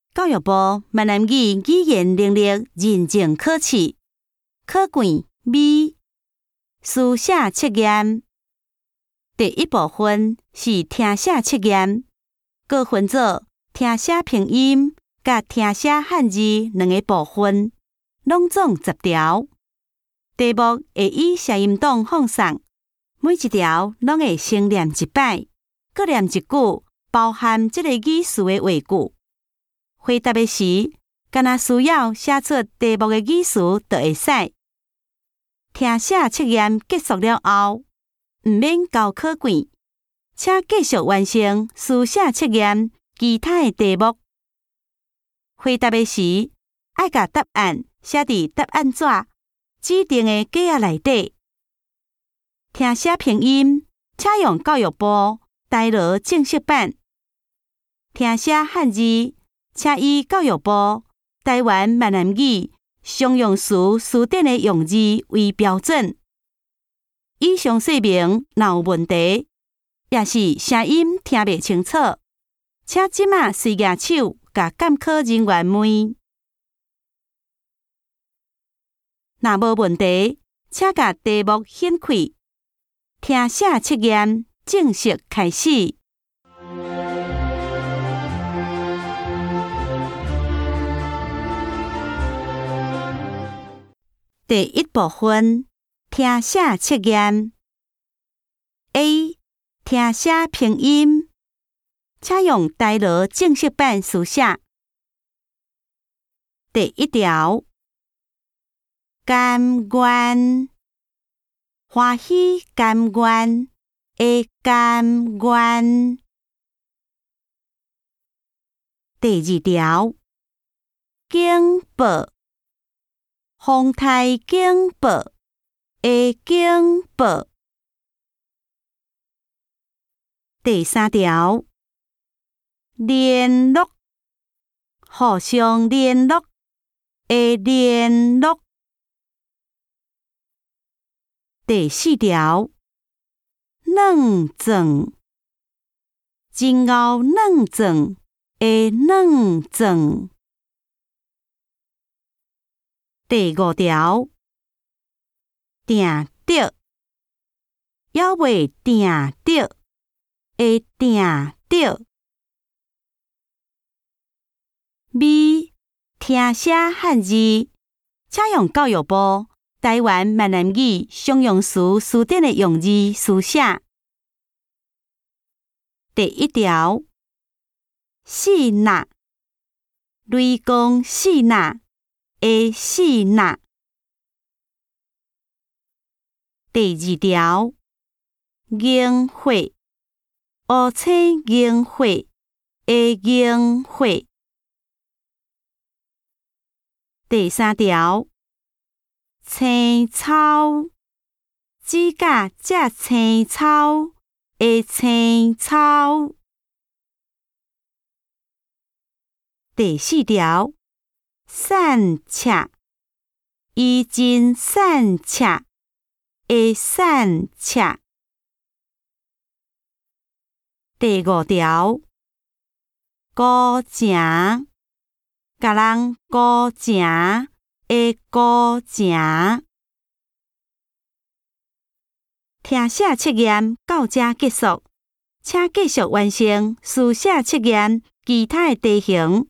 教育部闽南语语言能力认证考试，考卷 B 书写测验。第一部分是听写测验，各分做听写拼音甲听写汉字两个部分，拢总10条。题目会以声音档放送，每一条拢会先念一摆，各念一句包含这个语词的话句。回答的时，敢若需要写出题目的语词就会使。听写测验结束了后，毋免交考卷，请继续完成书写测验其他的题目。回答的时，爱甲答案写伫答案纸指定的格仔内底。听写拼音，请用教育部台罗正式版。听写汉字，请以教育部台湾闽南语常用词词典的用字为标准。以上说明若有问题，也是声音听袂清楚，请即马随举手甲监考人员问。若无问题，请甲题目掀开。听写测验正式开始。第一部分，听写测验。A 听写拼音，请用台罗正式版书写。第一条，甘愿，欢喜甘愿的甘愿。第二条，警报，风台警报的警报。第三条，联络，互相联络的联络。第四条，软状，真后软状的软状。第五条，定着，还未定着的定着。B 听写汉字，请用教育部台湾闽南语常用词词典的用字书写。第一条，四纳，雷公四纳的四纳。第二条，萤火，乌青萤火的萤火。第三条，青草，指甲这青草的青草。第四条，散赤，衣襟散赤的散赤。第五条，孤城，甲人孤城的孤城。听写测验到这结束，请继续完成书写测验其他的题型。